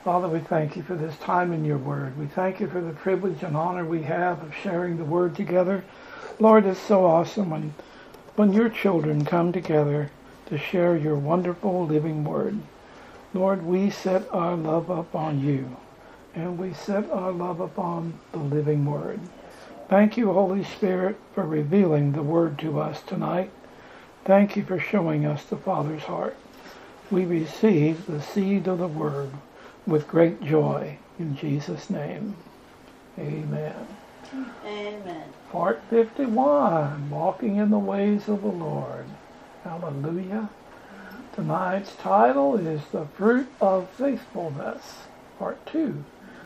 Father, we thank you for this time in your word. We thank you for the privilege and honor we have of sharing the word together. Lord, it's so awesome when your children come together to share your wonderful living word. Lord, we set our love upon you, and we set our love upon the living word. Thank you, Holy Spirit, for revealing the word to us tonight. Thank you for showing us the Father's heart. We receive the seed of the word with great joy in Jesus' name. Amen. Amen. Part 51, Walking in the Ways of the Lord. Hallelujah. Tonight's title is The Fruit of Faithfulness, Part 2.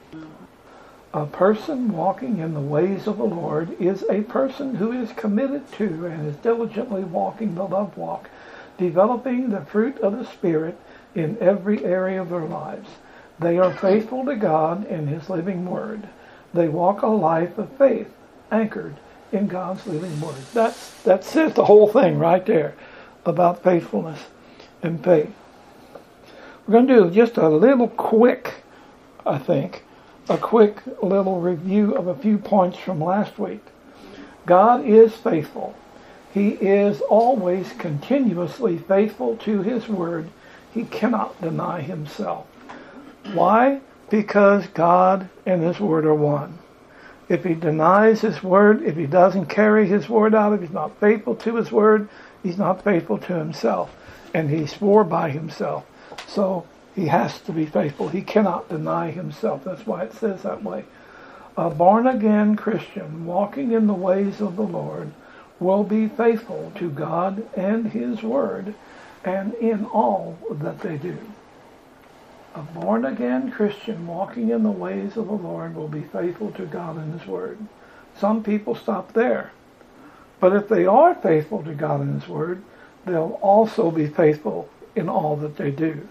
A person walking in the ways of the Lord is a person who is committed to and is diligently walking the love walk, developing the fruit of the Spirit in every area of their lives. They are faithful to God and His living word. They walk a life of faith, anchored in God's living word. That says the whole thing right there about faithfulness and faith. We're going to do just a little quick, a quick little review of a few points from last week. God is faithful. He is always continuously faithful to His word. He cannot deny Himself. Why? Because God and His word are one. If He denies His word, if He doesn't carry His word out, if He's not faithful to His word, He's not faithful to Himself. And He swore by Himself. So He has to be faithful. He cannot deny Himself. That's why it says that way. A born-again Christian walking in the ways of the Lord will be faithful to God and His word and in all that they do. A born-again Christian walking in the ways of the Lord will be faithful to God and His word. Some people stop there. But if they are faithful to God and His word, they'll also be faithful in all that they do.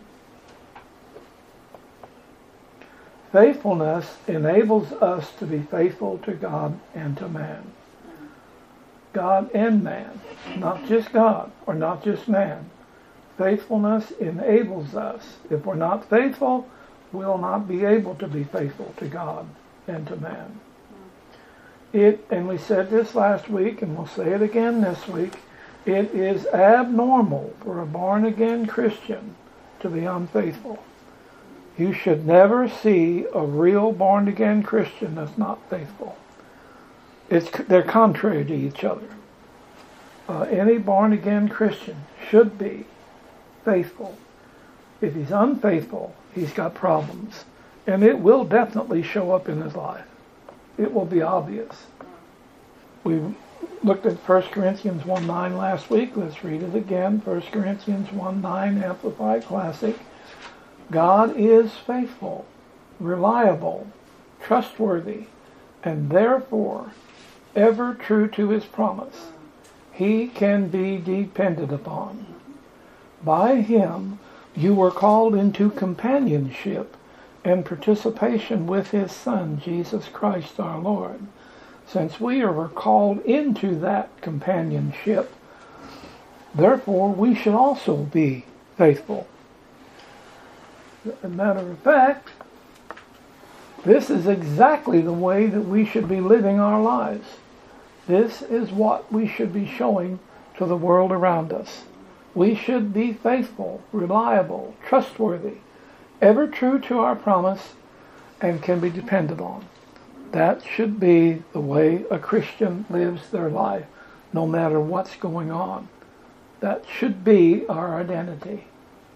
Faithfulness enables us to be faithful to God and to man. God and man, not just God or not just man. Faithfulness enables us. If we're not faithful, we'll not be able to be faithful to God and to man. And we said this last week, and we'll say it again this week, it is abnormal for a born-again Christian to be unfaithful. You should never see a real born-again Christian that's not faithful. They're contrary to each other. Any born-again Christian should be faithful. If he's unfaithful, he's got problems. And it will definitely show up in his life. It will be obvious. We looked at 1 Corinthians 1:9 last week. Let's read it again. 1 Corinthians 1:9 Amplified Classic. God is faithful, reliable, trustworthy, and therefore ever true to His promise. He can be depended upon. By Him you were called into companionship and participation with His Son, Jesus Christ our Lord. Since we are called into that companionship, therefore we should also be faithful. As a matter of fact, this is exactly the way that we should be living our lives. This is what we should be showing to the world around us. We should be faithful, reliable, trustworthy, ever true to our promise, and can be depended on. That should be the way a Christian lives their life, no matter what's going on. That should be our identity.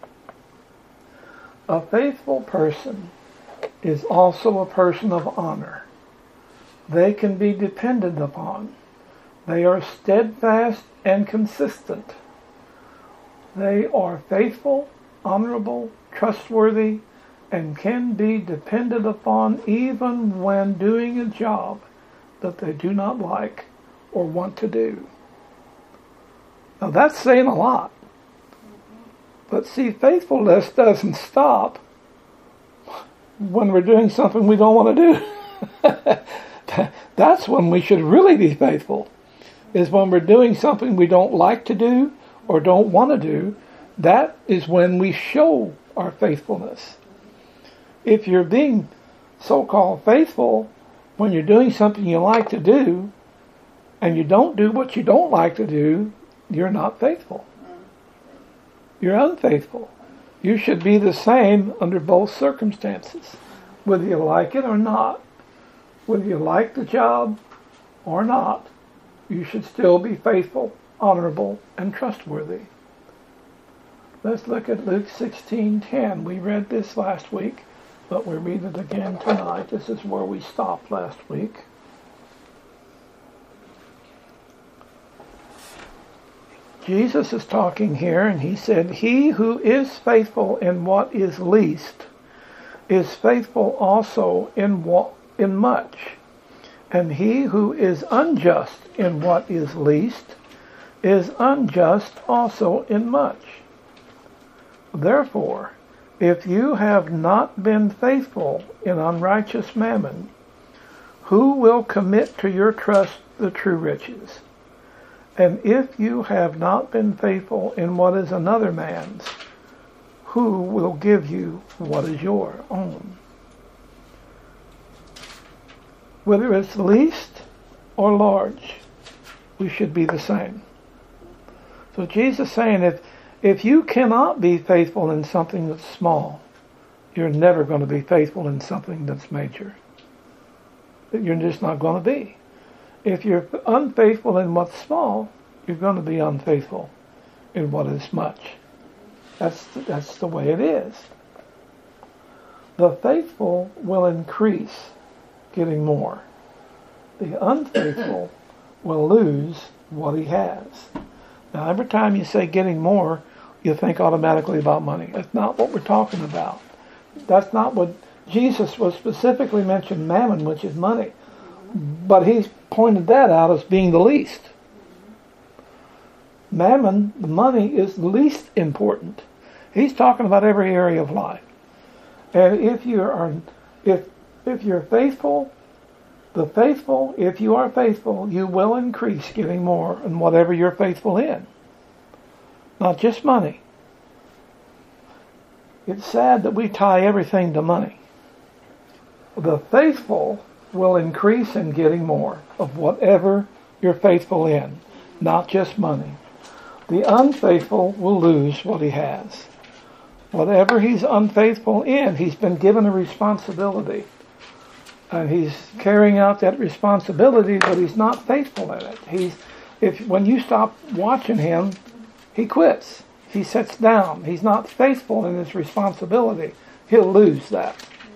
A faithful person is also a person of honor. They can be depended upon. They are steadfast and consistent. They are faithful, honorable, trustworthy, and can be depended upon even when doing a job that they do not like or want to do. Now that's saying a lot. But see, faithfulness doesn't stop when we're doing something we don't want to do. That's when we should really be faithful, is when we're doing something we don't like to do or don't want to do. That is when we show our faithfulness. if you're being so-called faithful when you're doing something you like to do, and you don't do what you don't like to do, you're not faithful. You're unfaithful. You should be the same under both circumstances, whether you like it or not. Whether you like the job or not, you should still be faithful, honorable, and trustworthy. Let's look at Luke 16:10. We read this last week, but we read it again tonight. This is where we stopped last week. Jesus is talking here, and he said, "He who is faithful in what is least is faithful also in much. And he who is unjust in what is least is unjust also in much. Therefore, if you have not been faithful in unrighteous mammon, who will commit to your trust the true riches? And if you have not been faithful in what is another man's, who will give you what is your own?" Whether it's least or large, we should be the same. So Jesus is saying, if you cannot be faithful in something that's small, you're never going to be faithful in something that's major. You're just not going to be. If you're unfaithful in what's small, you're going to be unfaithful in what is much. That's the way it is. The faithful will increase, getting more. The unfaithful will lose what he has. Now, every time you say getting more, you think automatically about money. That's not what we're talking about. That's not what Jesus was specifically mentioned mammon, which is money. But he's pointed that out as being the least. Mammon, the money, is the least important. He's talking about every area of life. And if you're faithful, if you are faithful, you will increase getting more in whatever you're faithful in. Not just money. It's sad that we tie everything to money. The faithful will increase in getting more of whatever you're faithful in, not just money. The unfaithful will lose what he has. Whatever he's unfaithful in, he's been given a responsibility. And he's carrying out that responsibility, but he's not faithful in it. When you stop watching him, he quits. He sits down. He's not faithful in his responsibility. He'll lose that.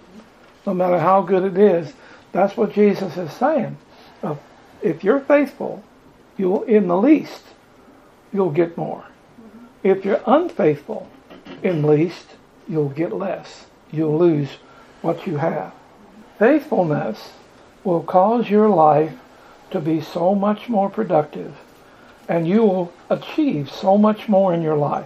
No matter how good it is. That's what Jesus is saying. If you're faithful, in the least, you'll get more. If you're unfaithful in least, you'll get less. You'll lose what you have. Faithfulness will cause your life to be so much more productive, and you will achieve so much more in your life.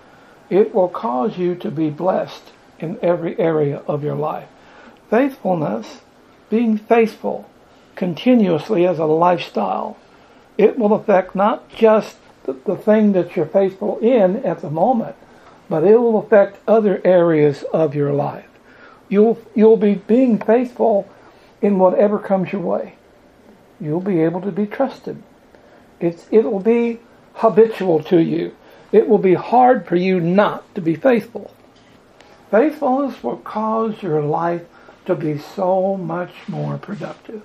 It will cause you to be blessed in every area of your life. Faithfulness, being faithful continuously as a lifestyle, it will affect not just the thing that you're faithful in at the moment, but it will affect other areas of your life. You'll be being faithful in whatever comes your way. You'll be able to be trusted. It will be habitual to you. It will be hard for you not to be faithful. Faithfulness will cause your life to be so much more productive.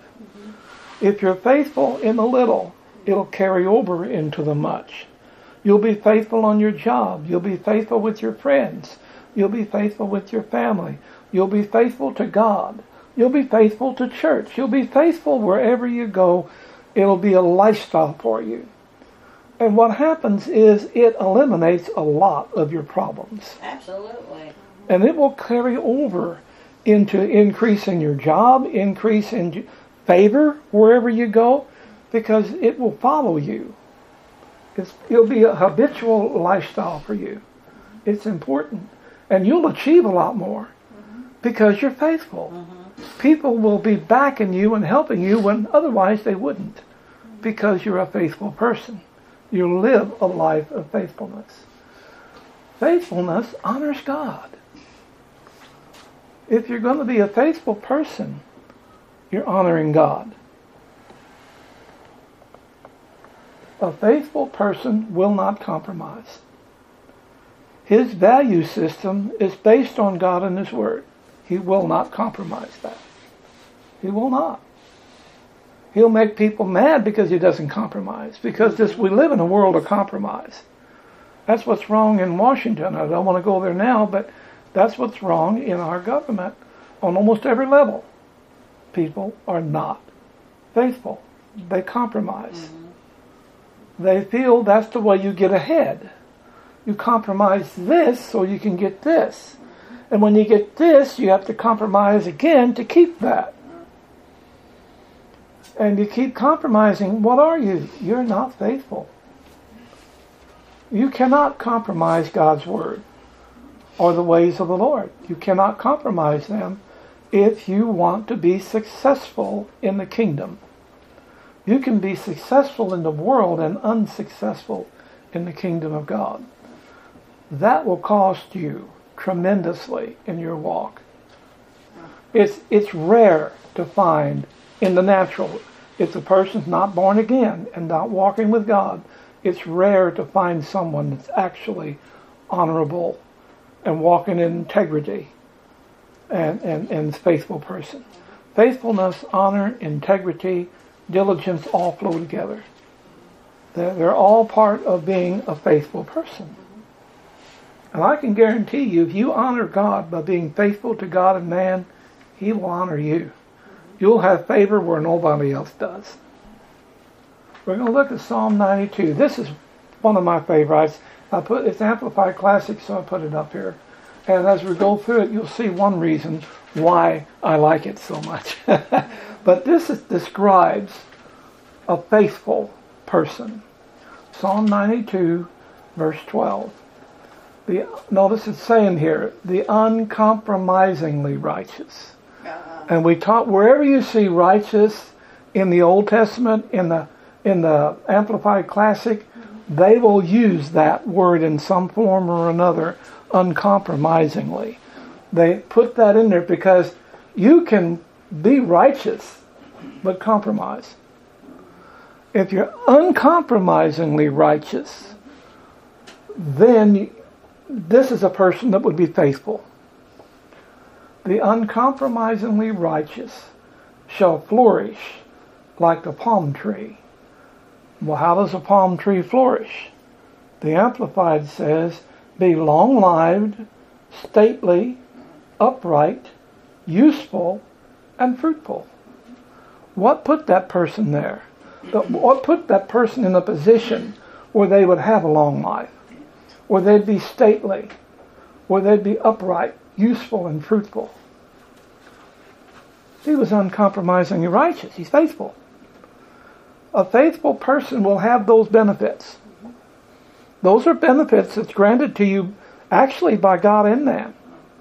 If you're faithful in the little, it'll carry over into the much. You'll be faithful on your job. You'll be faithful with your friends. You'll be faithful with your family. You'll be faithful to God. You'll be faithful to church. You'll be faithful wherever you go. It'll be a lifestyle for you. And what happens is it eliminates a lot of your problems. Absolutely. And it will carry over into increase in your job, increase in favor wherever you go, because it will follow you. It'll be a habitual lifestyle for you. It's important. And you'll achieve a lot more because you're faithful. People will be backing you and helping you when otherwise they wouldn't, because you're a faithful person. You live a life of faithfulness. Faithfulness honors God. If you're going to be a faithful person, you're honoring God. A faithful person will not compromise. His value system is based on God and His Word. He will not compromise that. He will not. He'll make people mad because he doesn't compromise. Because we live in a world of compromise. That's what's wrong in Washington. I don't want to go there now, but that's what's wrong in our government on almost every level. People are not faithful. They compromise. They feel that's the way you get ahead. You compromise this so you can get this. And when you get this, you have to compromise again to keep that. And you keep compromising. What are you? You're not faithful. You cannot compromise God's Word or the ways of the Lord. You cannot compromise them if you want to be successful in the kingdom. You can be successful in the world and unsuccessful in the kingdom of God. That will cost you tremendously in your walk. It's rare to find in the natural, if the person's not born again and not walking with God, it's rare to find someone that's actually honorable and walking in integrity and faithful person. Faithfulness, honor, integrity, diligence all flow together. They're all part of being a faithful person. And I can guarantee you, if you honor God by being faithful to God and man, He will honor you. You'll have favor where nobody else does. We're going to look at Psalm 92. This is one of my favorites. It's Amplified Classic, so I put it up here. And as we go through it, you'll see one reason why I like it so much. But this describes a faithful person. Psalm 92, verse 12. Notice it's saying here, the uncompromisingly righteous. And we taught, wherever you see righteous in the Old Testament, in the Amplified Classic, they will use that word in some form or another, uncompromisingly. They put that in there because you can be righteous, but compromise. If you're uncompromisingly righteous, then this is a person that would be faithful. The uncompromisingly righteous shall flourish like the palm tree. Well, how does a palm tree flourish? The Amplified says, be long-lived, stately, upright, useful, and fruitful. What put that person there? What put that person in a position where they would have a long life? Where they'd be stately? Where they'd be upright, useful, and fruitful? He was uncompromisingly righteous. He's faithful. A faithful person will have those benefits. Those are benefits that's granted to you actually by God and man.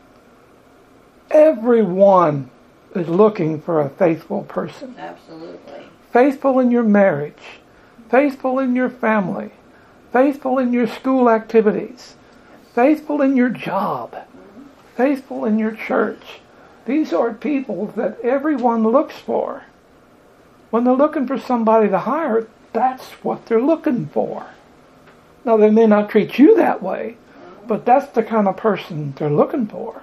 Everyone is looking for a faithful person. Absolutely. Faithful in your marriage. Faithful in your family. Faithful in your school activities. Faithful in your job. Faithful in your church. These are people that everyone looks for. When they're looking for somebody to hire, that's what they're looking for. Now, they may not treat you that way, but that's the kind of person they're looking for.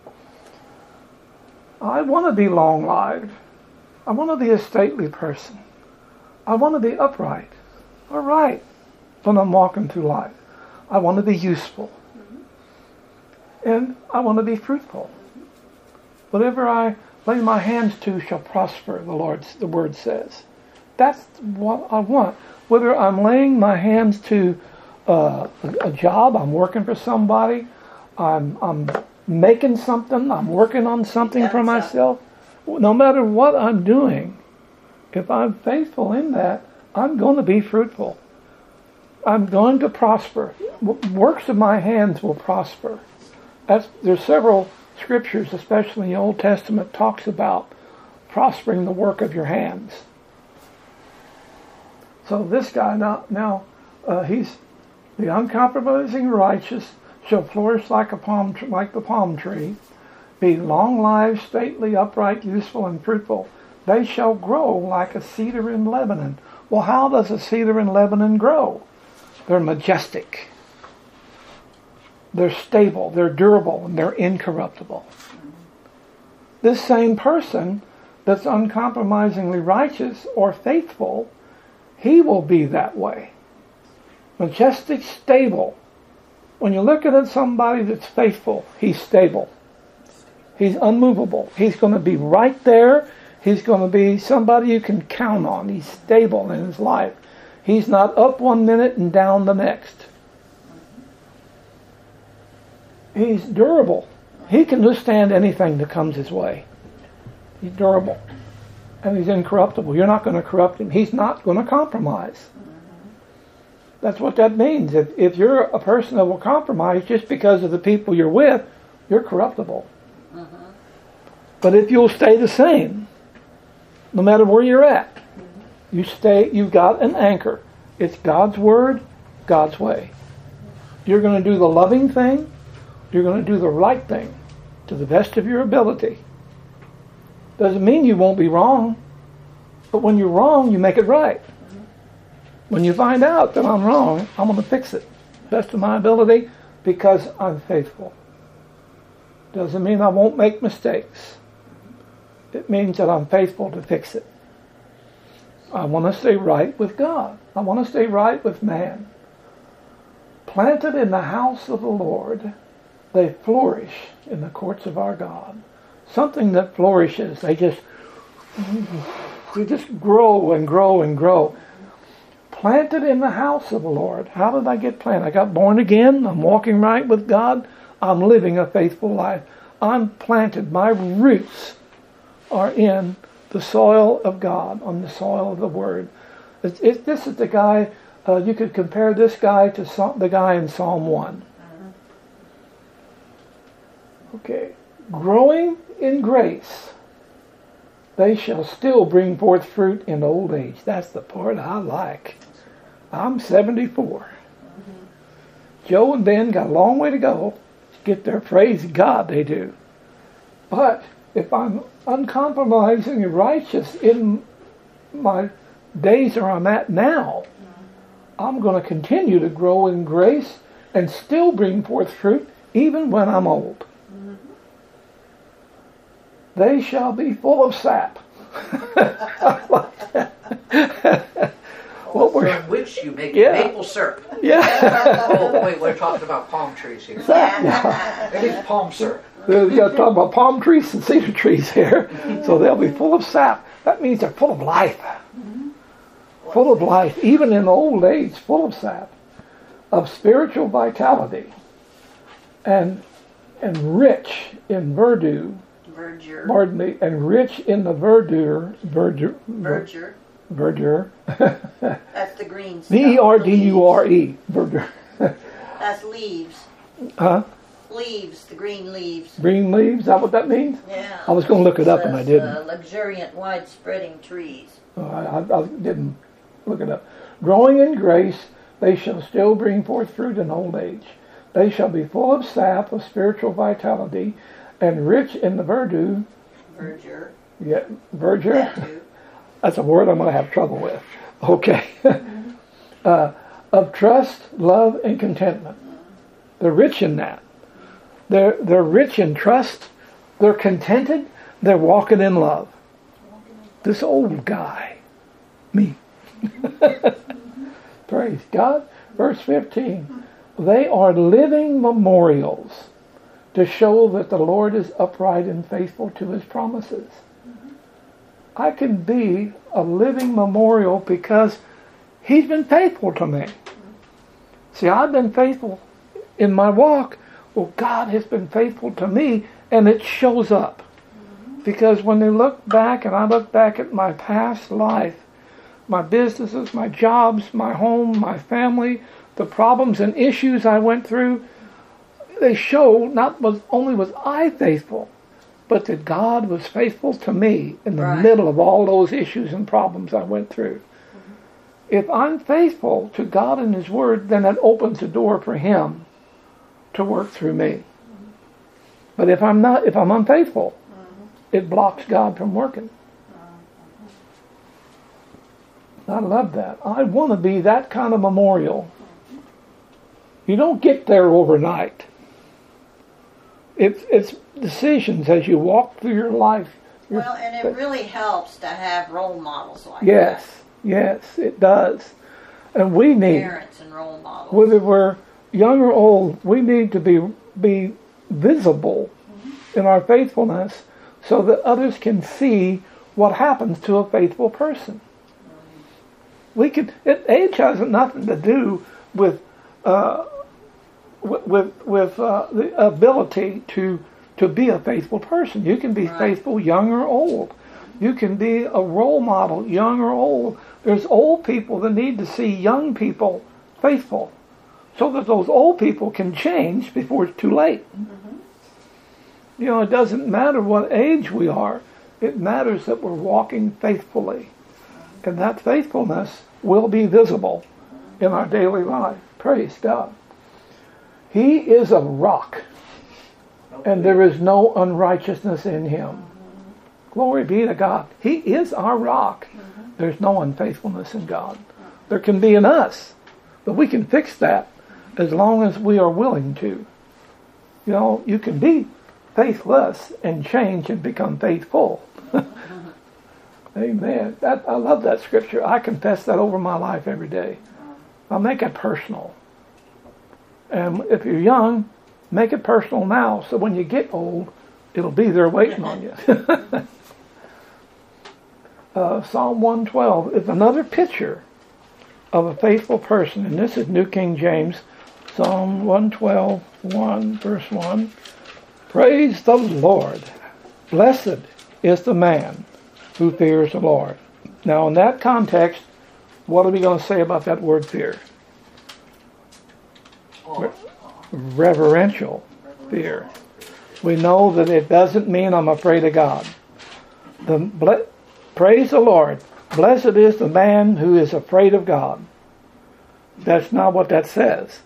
I want to be long-lived. I want to be a stately person. I want to be upright. All right, when I'm walking through life. I want to be useful. And I want to be fruitful. Whatever I lay my hands to shall prosper, the Word says. That's what I want. Whether I'm laying my hands to a job, I'm working for somebody, I'm making something, I'm working on something for myself. No matter what I'm doing, if I'm faithful in that, I'm going to be fruitful. I'm going to prosper. Works of my hands will prosper. There's several scriptures, especially in the Old Testament, talks about prospering the work of your hands. So this guy now he's the uncompromising righteous shall flourish like the palm tree. be long-lived, stately, upright, useful, and fruitful. They shall grow like a cedar in Lebanon. Well, how does a cedar in Lebanon grow? They're majestic. They're stable, they're durable, and they're incorruptible. This same person that's uncompromisingly righteous or faithful, he will be that way. Majestic, stable. When you're looking at somebody that's faithful, he's stable. He's unmovable. He's going to be right there. He's going to be somebody you can count on. He's stable in his life. He's not up one minute and down the next. He's durable. He can withstand anything that comes his way. He's durable. And he's incorruptible. You're not going to corrupt him. He's not going to compromise. That's what that means. If you're a person that will compromise just because of the people you're with, you're corruptible. But if you'll stay the same, no matter where you're at, you've got an anchor. It's God's word, God's way. You're going to do the loving thing. You're going to do the right thing to the best of your ability. Doesn't mean you won't be wrong, but when you're wrong, you make it right. When you find out that I'm wrong, I'm going to fix it best of my ability because I'm faithful. Doesn't mean I won't make mistakes. It means that I'm faithful to fix it. I want to stay right with God. I want to stay right with man. Planted in the house of the Lord, they flourish in the courts of our God. Something that flourishes. They just grow and grow and grow. Planted in the house of the Lord. How did I get planted? I got born again. I'm walking right with God. I'm living a faithful life. I'm planted. My roots are in the soil of God, on the soil of the Word. This is the guy, you could compare this guy to the guy in Psalm 1. Okay. Growing in grace, they shall still bring forth fruit in old age. That's the part I like. I'm 74. Joe and Ben got a long way to go to get there. Praise God, they do. But if I'm uncompromising and righteous in my days where I'm at now, I'm going to continue to grow in grace and still bring forth fruit even when I'm old. They shall be full of sap. I like that. From which you make maple syrup. Yeah. Oh, wait, we're talking about palm trees here. Sap, yeah. It is palm syrup. You got to talk about palm trees and cedar trees here. So they'll be full of sap. That means they're full of life. Full of life. Even in old age, full of sap. Of spiritual vitality. And rich in verdure. Pardon me. And rich in the verdure. Verdure. That's the green stuff. V-E-R-D-U-R-E. Verdure. That's leaves. Huh? Leaves, the green leaves. Green leaves, is that what that means? Yeah. I was going to look it up and I didn't. Luxuriant, wide-spreading trees. I didn't look it up. Growing in grace, they shall still bring forth fruit in old age. They shall be full of sap of spiritual vitality and rich in the verdure. Verdure. Yeah, verdure. That's a word I'm going to have trouble with. Okay. Of trust, love, and contentment. They're rich in that. They're rich in trust. They're contented. They're walking in love. This old guy. Me. Praise God. Verse 15. They are living memorials to show that the Lord is upright and faithful to His promises. I can be a living memorial because He's been faithful to me. See, I've been faithful in my walk. Well, God has been faithful to me, and it shows up. Because when they look back, and I look back at my past life, my businesses, my jobs, my home, my family, the problems and issues I went through, they show not only was I faithful, but that God was faithful to me in the middle of all those issues and problems I went through. If I'm faithful to God and His Word, then that opens the door for Him to work through me. But if I'm unfaithful, it blocks God from working. I love that. I want to be that kind of memorial. You don't get there overnight. It's decisions as you walk through your life. Well, and it really helps to have role models like yes, that. Yes, it does. And we need, parents and role models. whether we're young or old, we need to be visible in our faithfulness so that others can see what happens to a faithful person. Age has nothing to do with the ability to be a faithful person. You can be faithful young or old. You can be a role model young or old. There's old people that need to see young people faithful so that those old people can change before it's too late. You know, it doesn't matter what age we are. It matters that we're walking faithfully. And that faithfulness will be visible in our daily life. Praise God. He is a rock, and there is no unrighteousness in him. Glory be to God. He is our rock. There's no unfaithfulness in God. There can be in us, but we can fix that as long as we are willing to. You know, you can be faithless and change and become faithful. Amen. I love that scripture. I confess that over my life every day. I'll make it personal. And if you're young, make it personal now, so when you get old, it'll be there waiting on you. Psalm 112 is another picture of a faithful person, and this is New King James. Psalm 112, 1, verse 1. Praise the Lord. Blessed is the man who fears the Lord. Now, in that context, what are we going to say about that word fear? Reverential fear. We know that it doesn't mean I'm afraid of God. Praise the Lord. Blessed is the man who is afraid of God. That's not what that says.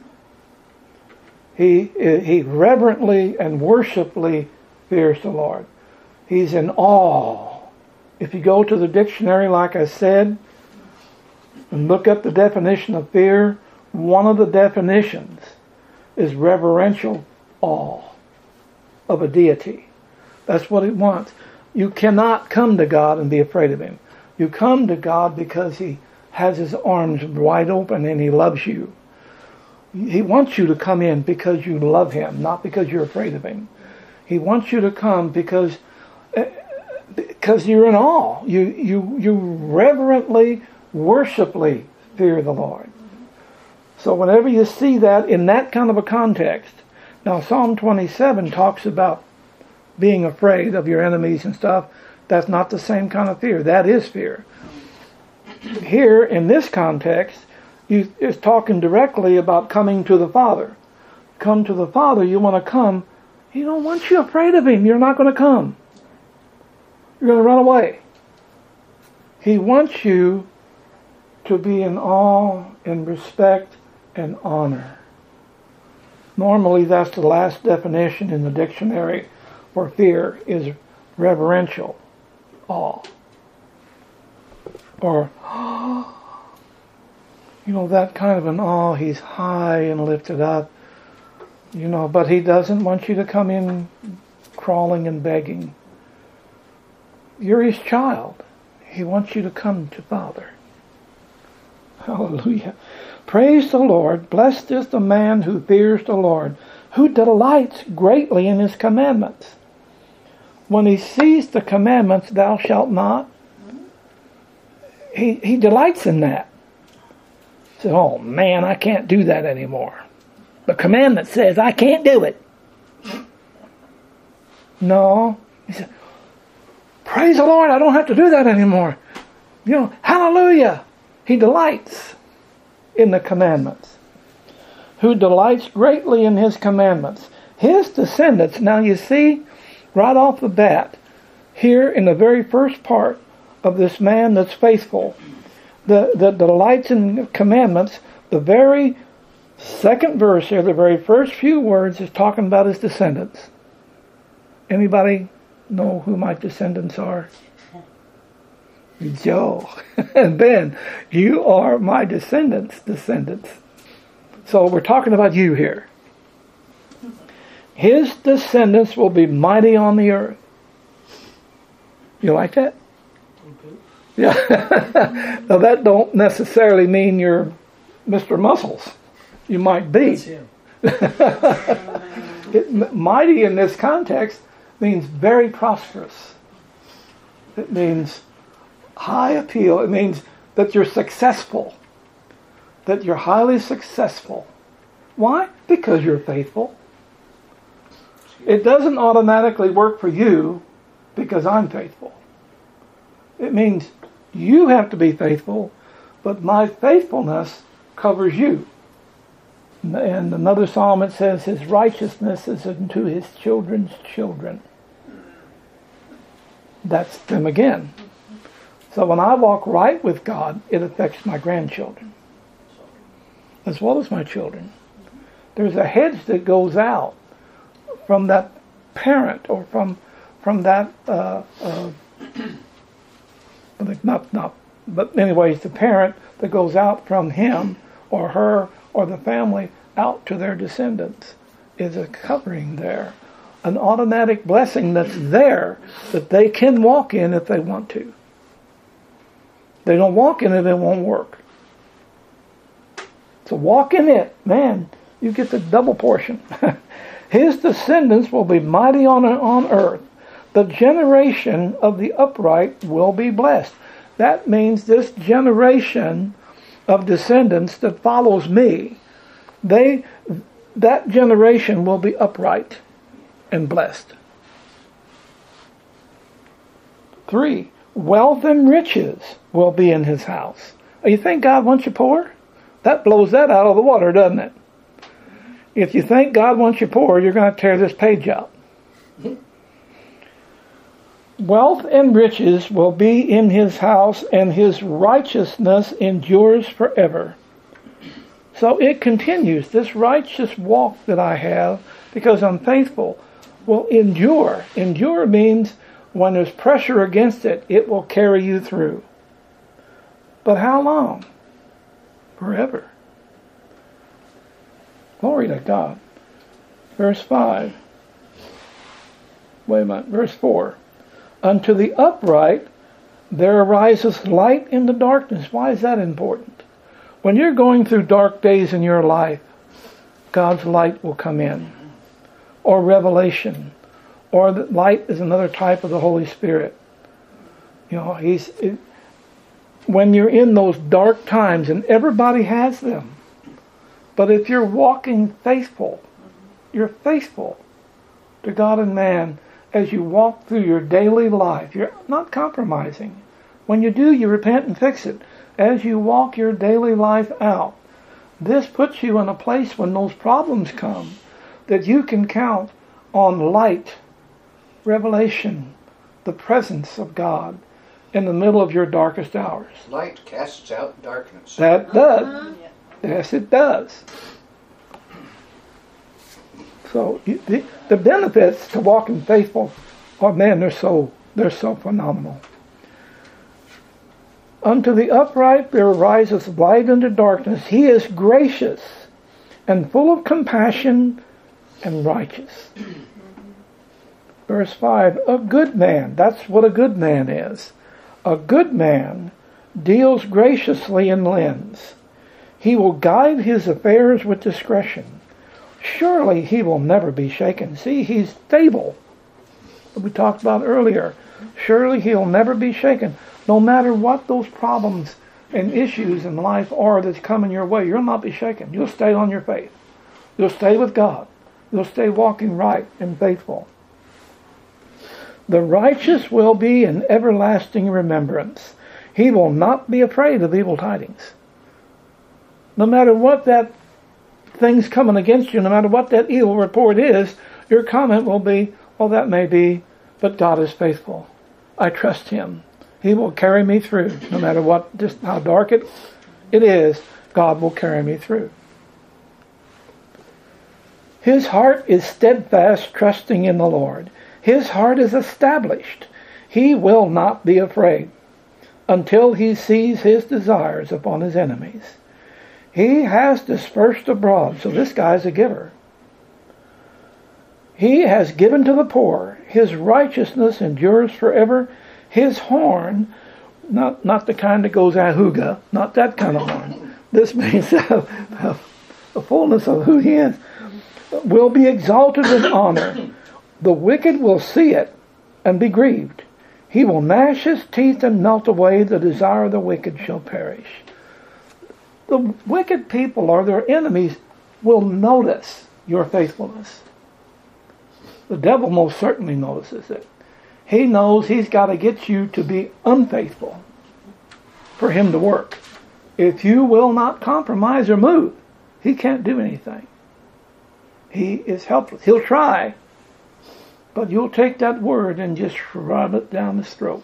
He reverently and worshipfully fears the Lord. He's in awe. If you go to the dictionary, like I said, and look up the definition of fear, one of the definitions is reverential awe of a deity. That's what it wants. You cannot come to God and be afraid of him. You come to God because he has his arms wide open and he loves you. He wants you to come in because you love him, not because you're afraid of him. He wants you to come because you're in awe. You reverently, worshipfully fear the Lord. So whenever you see that in that kind of a context, now Psalm 27 talks about being afraid of your enemies and stuff. That's not the same kind of fear. That is fear. Here, in this context, it's talking directly about coming to the Father. Come to the Father, you want to come. He don't want you afraid of him. You're not going to come. You're going to run away. He wants you to be in awe and respect and honor. Normally, that's the last definition in the dictionary for fear is reverential awe. Or, you know, that kind of an awe. He's high and lifted up. You know, but he doesn't want you to come in crawling and begging. You're his child. He wants you to come to Father. Hallelujah. Praise the Lord. Blessed is the man who fears the Lord, who delights greatly in his commandments. When he sees the commandments, thou shalt not, he delights in that. He says, oh man, I can't do that anymore. The commandment says I can't do it. No. He said, praise the Lord, I don't have to do that anymore. You know, hallelujah. He delights in the commandments. Who delights greatly in his commandments. His descendants, now you see, right off the bat, here in the very first part of this man that's faithful, the delights in commandments, the very second verse here, the very first few words is talking about his descendants. Anybody know who my descendants are? Joe and Ben, you are my descendants. So we're talking about you here. His descendants will be mighty on the earth. You like that? Yeah. Now that don't necessarily mean you're Mr. Muscles. You might be. Mighty in this context means very prosperous. It means high appeal. It means that you're successful. That you're highly successful. Why? Because you're faithful. It doesn't automatically work for you because I'm faithful. It means you have to be faithful, but my faithfulness covers you. And another psalm, it says, his righteousness is unto his children's children. That's them again. So when I walk right with God, it affects my grandchildren, as well as my children. There's a hedge that goes out from that parent or from that, but anyways, the parent that goes out from him or her or the family out to their descendants is a covering there, an automatic blessing that's there that they can walk in if they want to. They don't walk in it, it won't work. So walk in it, man, you get the double portion. His descendants will be mighty on earth. The generation of the upright will be blessed. That means this generation of descendants that follows me, that generation will be upright and blessed. 3, wealth and riches will be in his house. You think God wants you poor? That blows that out of the water, doesn't it? If you think God wants you poor, you're going to tear this page out. Wealth and riches will be in his house, and his righteousness endures forever. So it continues. This righteous walk that I have, because I'm faithful, will endure. Endure means when there's pressure against it, it will carry you through. But how long? Forever. Glory to God. Verse 5. Wait a minute. Verse 4. Unto the upright there arises light in the darkness. Why is that important? When you're going through dark days in your life, God's light will come in. Or revelation. Or the light is another type of the Holy Spirit. You know, when you're in those dark times, and everybody has them. But if you're walking faithful, you're faithful to God and man as you walk through your daily life. You're not compromising. When you do, you repent and fix it. As you walk your daily life out, this puts you in a place when those problems come that you can count on light, revelation, the presence of God in the middle of your darkest hours. Light casts out darkness. That does. Yes, it does. So the benefits to walking faithful, oh man, they're so phenomenal. Unto the upright there arises light into darkness. He is gracious and full of compassion and righteous. Verse 5, a good man, that's what a good man is. A good man deals graciously and lends. He will guide his affairs with discretion. Surely he will never be shaken. See, he's stable. We talked about earlier. Surely he'll never be shaken. No matter what those problems and issues in life are that's coming your way, you'll not be shaken. You'll stay on your faith. You'll stay with God. You'll stay walking right and faithful. The righteous will be in everlasting remembrance. He will not be afraid of evil tidings. No matter what that thing's coming against you, no matter what that evil report is, your comment will be, well, that may be, but God is faithful. I trust him. He will carry me through. No matter what, just how dark it is, God will carry me through. His heart is steadfast, trusting in the Lord. His heart is established. He will not be afraid until he sees his desires upon his enemies. He has dispersed abroad, so this guy's a giver. He has given to the poor. His righteousness endures forever. His horn, not the kind that goes ahooga, not that kind of horn. This means the fullness of who he is, will be exalted in honor. The wicked will see it and be grieved. He will gnash his teeth and melt away. The desire of the wicked shall perish. The wicked people or their enemies will notice your faithfulness. The devil most certainly notices it. He knows he's got to get you to be unfaithful for him to work. If you will not compromise or move, he can't do anything. He is helpless. He'll try, but you'll take that word and just rub it down his throat.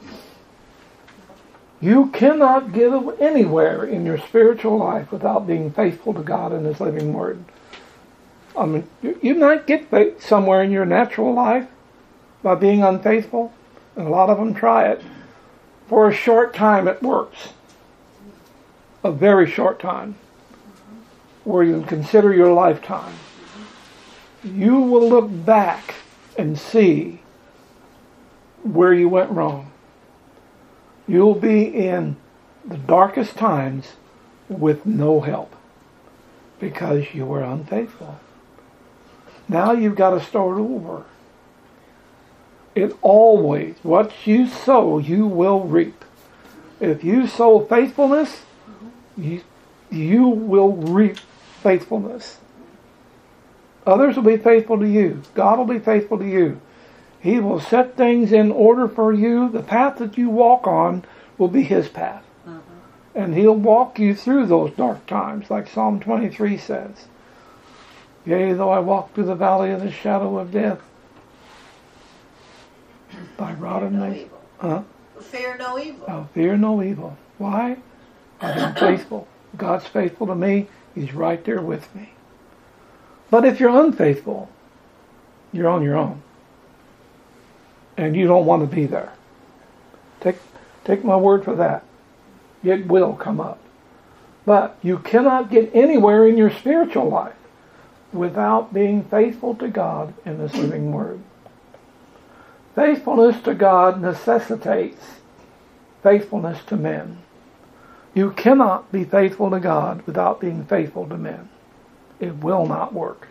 You cannot get anywhere in your spiritual life without being faithful to God and His living Word. I mean, you might get somewhere in your natural life by being unfaithful, and a lot of them try it. For a short time it works. A very short time, where you consider your lifetime. You will look back and see where you went wrong. You'll be in the darkest times with no help because you were unfaithful. Now you've got to start over. It always, what you sow, you will reap. If you sow faithfulness, you will reap faithfulness. Others will be faithful to you. God will be faithful to you. He will set things in order for you. The path that you walk on will be His path. And He'll walk you through those dark times, like Psalm 23 says. Yea, though I walk through the valley of the shadow of death, thy rod and thy... Fear no evil. I'll fear no evil. Why? I've been faithful. God's faithful to me. He's right there with me. But if you're unfaithful, you're on your own. And you don't want to be there. Take my word for that. It will come up. But you cannot get anywhere in your spiritual life without being faithful to God and His living Word. Faithfulness to God necessitates faithfulness to men. You cannot be faithful to God without being faithful to men. It will not work.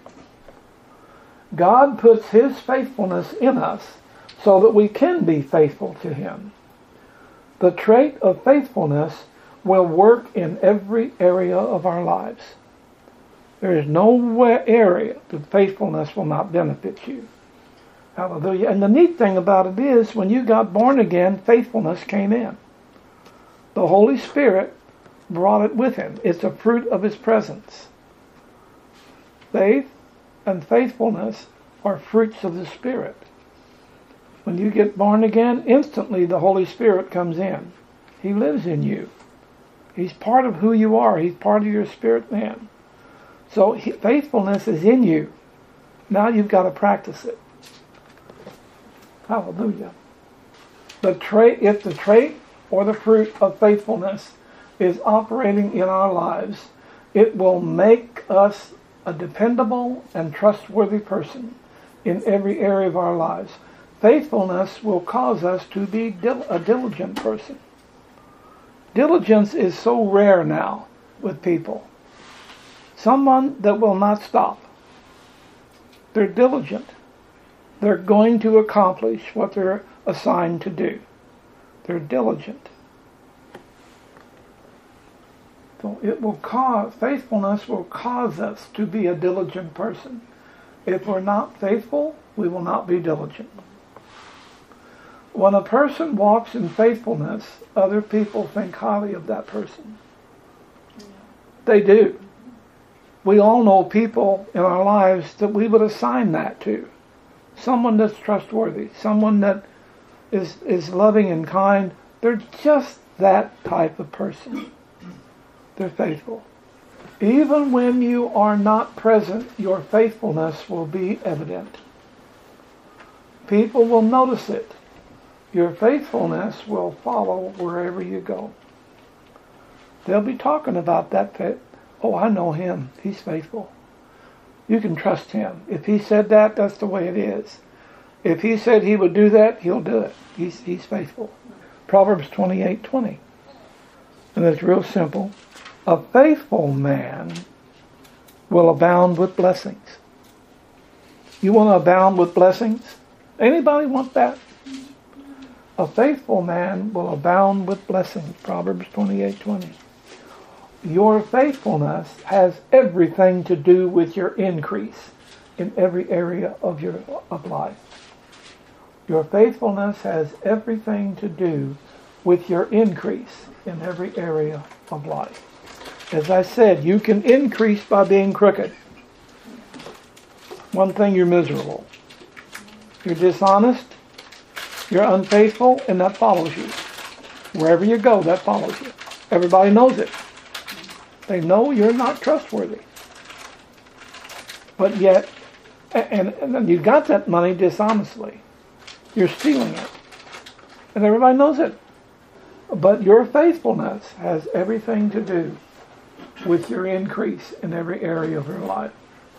God puts His faithfulness in us so that we can be faithful to Him. The trait of faithfulness will work in every area of our lives. There is no area that faithfulness will not benefit you. Hallelujah. And the neat thing about it is, when you got born again, faithfulness came in. The Holy Spirit brought it with Him. It's a fruit of His presence. Faith and faithfulness are fruits of the Spirit. When you get born again, instantly the Holy Spirit comes in. He lives in you. He's part of who you are. He's part of your spirit man. So faithfulness is in you. Now you've got to practice it. Hallelujah. If the trait or the fruit of faithfulness is operating in our lives, it will make us a dependable and trustworthy person in every area of our lives. Faithfulness will cause us to be a diligent person. Diligence is so rare now with people. Someone that will not stop. They're diligent. They're going to accomplish what they're assigned to do. They're diligent. So faithfulness will cause us to be a diligent person. If we're not faithful, we will not be diligent. When a person walks in faithfulness, other people think highly of that person. They do. We all know people in our lives that we would assign that to. Someone that's trustworthy, someone that is loving and kind. They're just that type of person. They're faithful. Even when you are not present, your faithfulness will be evident. People will notice it. Your faithfulness will follow wherever you go. They'll be talking about that. Oh, I know him. He's faithful. You can trust him. If he said that, that's the way it is. If he said he would do that, he'll do it. He's faithful. Proverbs 28:20. And it's real simple. A faithful man will abound with blessings. You want to abound with blessings? Anybody want that? A faithful man will abound with blessings. Proverbs 28:20. Your faithfulness has everything to do with your increase in every area of life. Your faithfulness has everything to do with your increase in every area of life. As I said, you can increase by being crooked. One thing, you're miserable. You're dishonest, you're unfaithful, and that follows you. Wherever you go, that follows you. Everybody knows it. They know you're not trustworthy. But yet, and you got that money dishonestly. You're stealing it. And everybody knows it. But your faithfulness has everything to do with your increase in every area of your life.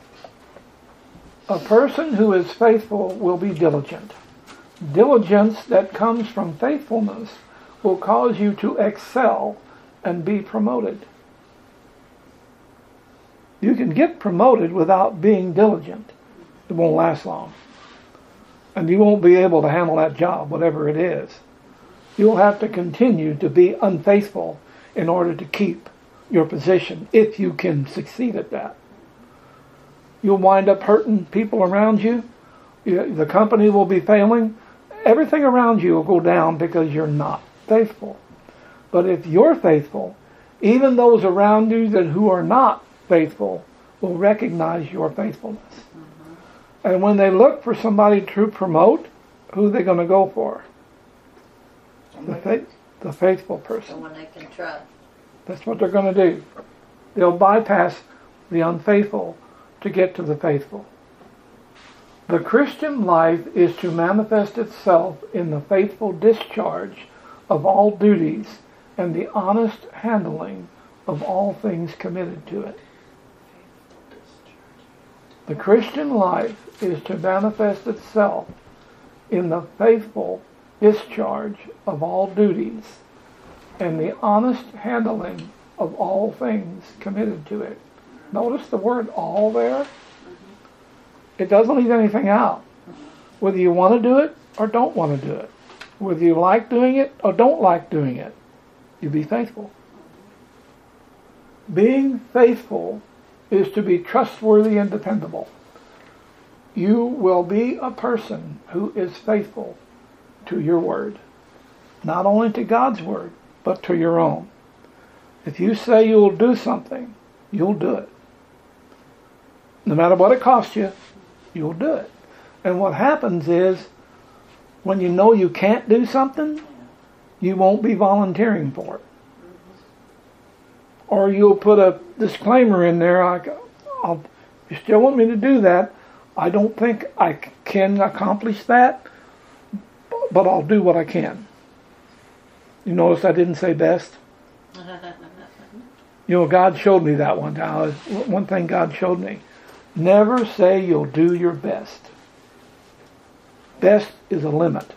A person who is faithful will be diligent. Diligence that comes from faithfulness will cause you to excel and be promoted. You can get promoted without being diligent. It won't last long. And you won't be able to handle that job, whatever it is. You'll have to continue to be unfaithful in order to keep your position, if you can succeed at that. You'll wind up hurting people around you. The company will be failing. Everything around you will go down because you're not faithful. But if you're faithful, even those around you who are not faithful will recognize your faithfulness. And when they look for somebody to promote, who are they going to go for? The faithful person. The one they can trust. That's what they're going to do. They'll bypass the unfaithful to get to the faithful. The Christian life is to manifest itself in the faithful discharge of all duties and the honest handling of all things committed to it. The Christian life is to manifest itself in the faithful discharge of all duties and the honest handling of all things committed to it. Notice the word all there. It doesn't leave anything out. Whether you want to do it or don't want to do it. Whether you like doing it or don't like doing it. You be faithful. Being faithful is to be trustworthy and dependable. You will be a person who is faithful to your word. Not only to God's word, but to your own. If you say you'll do something, you'll do it. No matter what it costs you, you'll do it. And what happens is, when you know you can't do something, you won't be volunteering for it. Or you'll put a disclaimer in there, like, if you still want me to do that, I don't think I can accomplish that, but I'll do what I can. You notice I didn't say best? God showed me that one time. One thing God showed me. Never say you'll do your best. Best is a limit.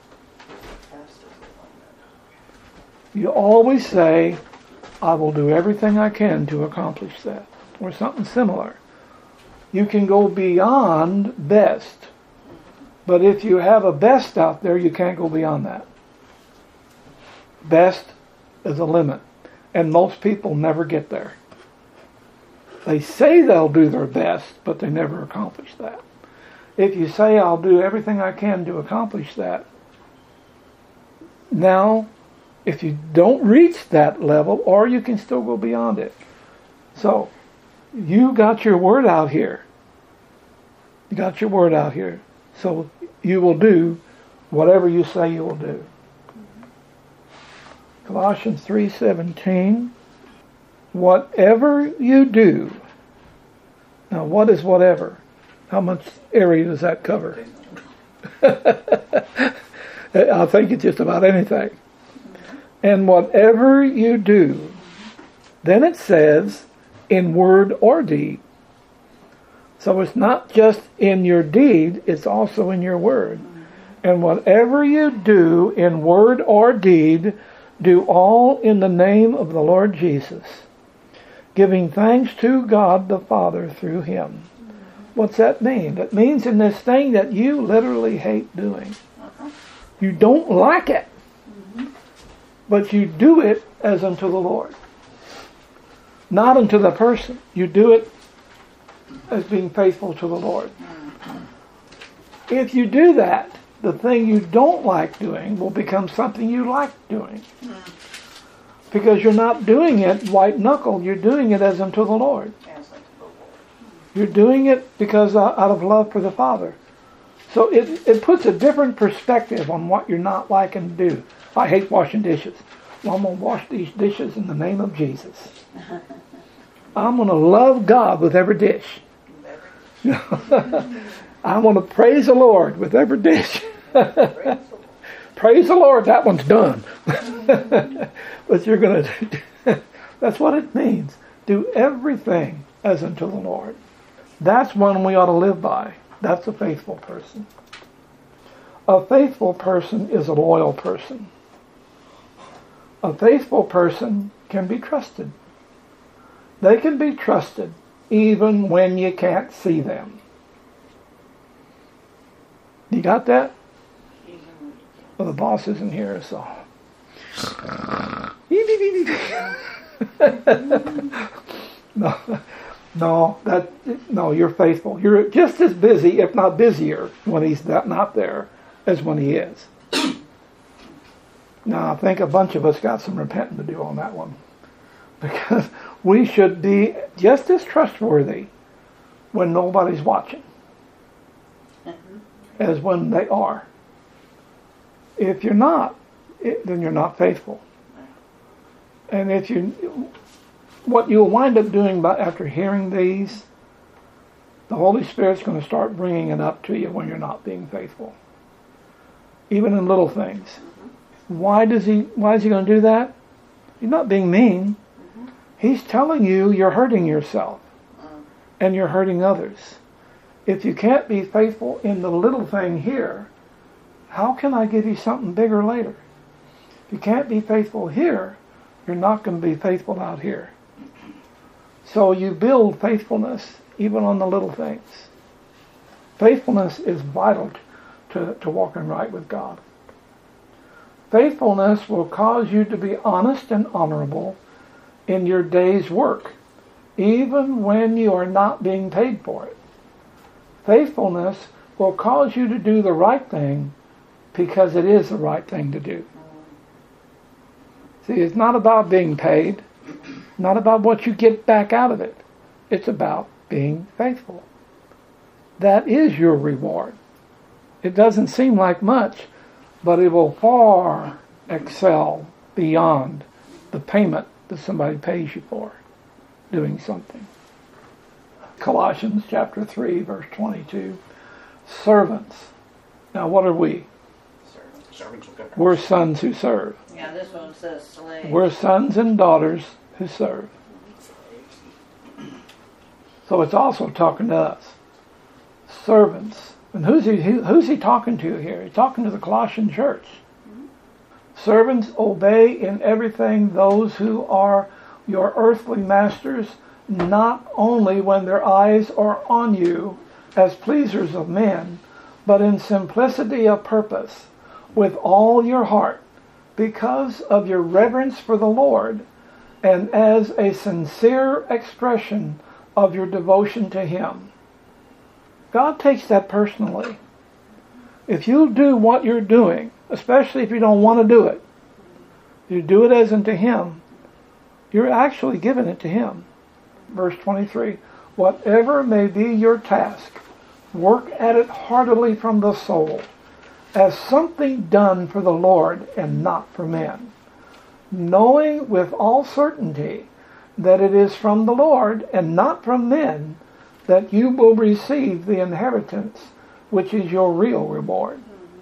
You always say, I will do everything I can to accomplish that. Or something similar. You can go beyond best. But if you have a best out there, you can't go beyond that. Best is a limit. And most people never get there. They say they'll do their best, but they never accomplish that. If you say, I'll do everything I can to accomplish that, now, if you don't reach that level, or you can still go beyond it. So, you got your word out here. You got your word out here. So, you will do whatever you say you will do. Colossians 3:17, whatever you do. Now, what is whatever? How much area does that cover? I think it's just about anything. And whatever you do, then it says, in word or deed. So it's not just in your deed, it's also in your word. And whatever you do in word or deed, do all in the name of the Lord Jesus, giving thanks to God the Father through him. What's that mean? That means in this thing that you literally hate doing. You don't like it, but you do it as unto the Lord. Not unto the person. You do it as being faithful to the Lord. If you do that, the thing you don't like doing will become something you like doing. Because you're not doing it white-knuckled, you're doing it as unto the Lord. You're doing it because out of love for the Father. So it puts a different perspective on what you're not liking to do. I hate washing dishes. Well, I'm going to wash these dishes in the name of Jesus. I'm going to love God with every dish. I'm going to praise the Lord with every dish. Praise the Lord, that one's done. But you're going to, that's what it means. Do everything as unto the Lord. That's one we ought to live by. That's a faithful person. A faithful person is a loyal person. A faithful person can be trusted. They can be trusted even when you can't see them. You got that? Well, the boss isn't here, so. No, you're faithful. You're just as busy, if not busier, when he's not there as when he is. Now, I think a bunch of us got some repenting to do on that one. Because we should be just as trustworthy when nobody's watching as when they are. If you're not, then you're not faithful. And if what you'll wind up doing after hearing these, the Holy Spirit's going to start bringing it up to you when you're not being faithful. Even in little things. Why is he going to do that? He's not being mean. He's telling you you're hurting yourself. And you're hurting others. If you can't be faithful in the little thing here, how can I give you something bigger later? If you can't be faithful here, you're not going to be faithful out here. So you build faithfulness even on the little things. Faithfulness is vital to walking right with God. Faithfulness will cause you to be honest and honorable in your day's work, even when you are not being paid for it. Faithfulness will cause you to do the right thing because it is the right thing to do. See, it's not about being paid, not about what you get back out of it. It's about being faithful. That is your reward. It doesn't seem like much, but it will far excel beyond the payment that somebody pays you for doing something. Colossians chapter 3, verse 22. Servants. Now what are we? Servants of God. We're sons who serve. Yeah, this one says slaves. We're sons and daughters who serve. So it's also talking to us. Servants. And who's he talking to here? He's talking to the Colossian church. Servants, obey in everything those who are your earthly masters, not only when their eyes are on you as pleasers of men, but in simplicity of purpose, with all your heart, because of your reverence for the Lord, and as a sincere expression of your devotion to Him. God takes that personally. If you do what you're doing, especially if you don't want to do it, you do it as unto Him, you're actually giving it to Him. Verse 23, whatever may be your task, work at it heartily from the soul, as something done for the Lord and not for men, knowing with all certainty that it is from the Lord and not from men that you will receive the inheritance, which is your real reward.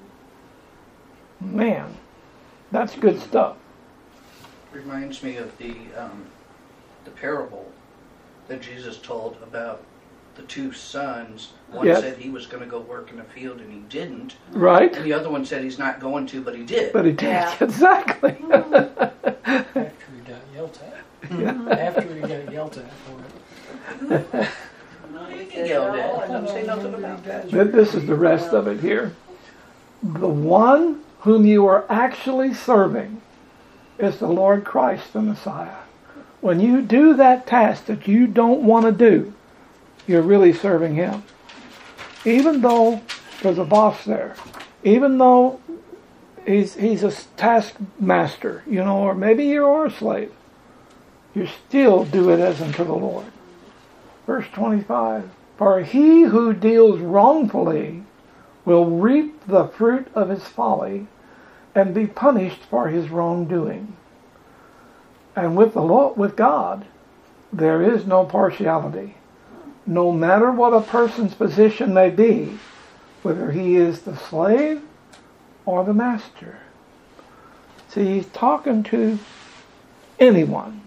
Man, that's good stuff. Reminds me of the parable that Jesus told about the two sons. One Yes. said he was going to go work in the field and he didn't. Right? And the other one said he's not going to, but he did. But it did. Yeah. Exactly. After he got yelled at. After he got yelled at for it. You can yell at. I don't say nothing about that. This is the rest of it here. The one whom you are actually serving is the Lord Christ, the Messiah. When you do that task that you don't want to do, you're really serving Him. Even though there's a boss there, even though he's a taskmaster, or maybe you're a slave, you still do it as unto the Lord. Verse 25, for he who deals wrongfully will reap the fruit of his folly and be punished for his wrongdoing. And with God, there is no partiality. No matter what a person's position may be, whether he is the slave or the master. See, he's talking to anyone.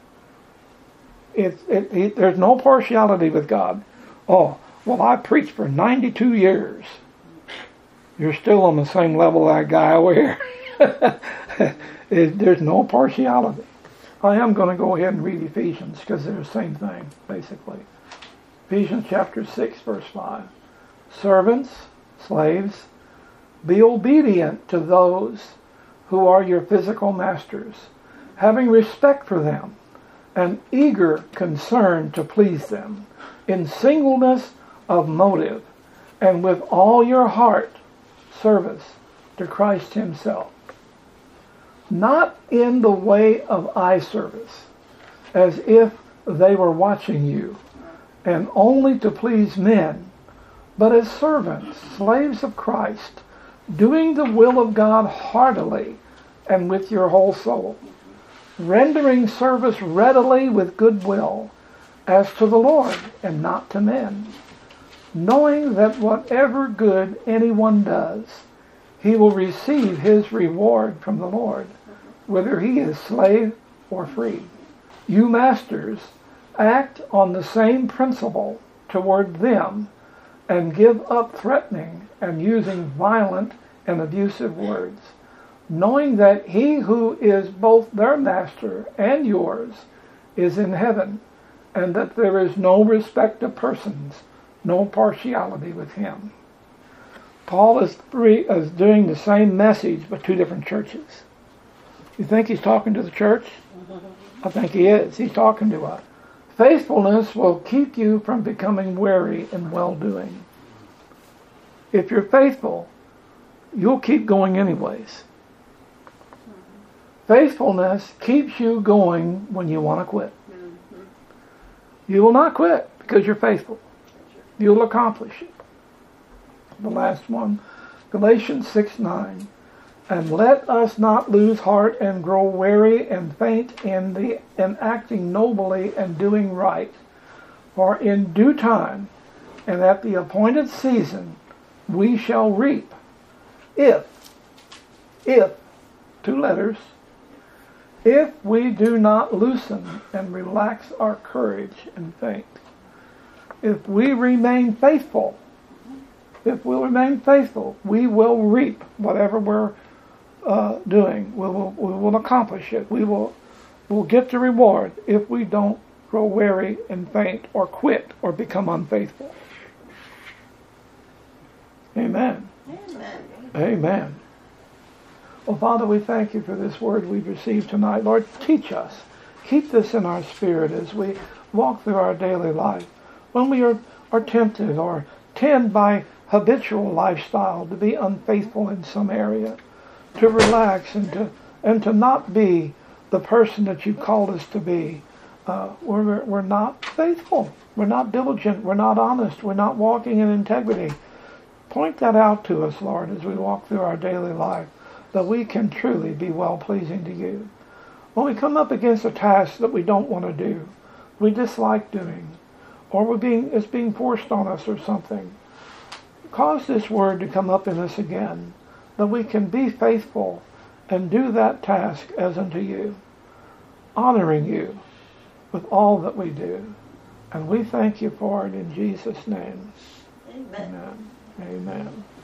There's no partiality with God. Oh, well, I preached for 92 years. You're still on the same level that guy over here. There's no partiality. I am going to go ahead and read Ephesians because they're the same thing, basically. Ephesians chapter 6, verse 5. Servants, slaves, be obedient to those who are your physical masters, having respect for them, and eager concern to please them, in singleness of motive, and with all your heart, service to Christ Himself. Not in the way of eye service, as if they were watching you, and only to please men, but as servants, slaves of Christ, doing the will of God heartily and with your whole soul, rendering service readily with good will, as to the Lord and not to men, knowing that whatever good anyone does, he will receive his reward from the Lord, whether he is slave or free. You masters, act on the same principle toward them, and give up threatening and using violent and abusive words, knowing that he who is both their master and yours is in heaven, and that there is no respect of persons, no partiality with him. Paul is doing the same message but two different churches. You think he's talking to the church? I think he is. He's talking to us. Faithfulness will keep you from becoming weary in well-doing. If you're faithful, you'll keep going anyways. Faithfulness keeps you going when you want to quit. You will not quit because you're faithful. You'll accomplish it. The last one, Galatians 6:9. And let us not lose heart and grow weary and faint in acting nobly and doing right. For in due time and at the appointed season we shall reap, if, two letters, if we do not loosen and relax our courage and faint. If we remain faithful, we will reap whatever we're doing. We will accomplish it. We'll get the reward if we don't grow weary and faint or quit or become unfaithful. Amen. Amen. Amen. Well, Father, we thank you for this word we've received tonight. Lord, teach us. Keep this in our spirit as we walk through our daily life. When we are tempted or tend by habitual lifestyle to be unfaithful in some area, to relax and to not be the person that you called us to be. We're not faithful. We're not diligent. We're not honest. We're not walking in integrity. Point that out to us, Lord, as we walk through our daily life, that we can truly be well-pleasing to you. When we come up against a task that we don't want to do, we dislike doing, or it's being forced on us or something, cause this word to come up in us again, that we can be faithful and do that task as unto you, honoring you with all that we do. And we thank you for it in Jesus' name. Amen. Amen. Amen.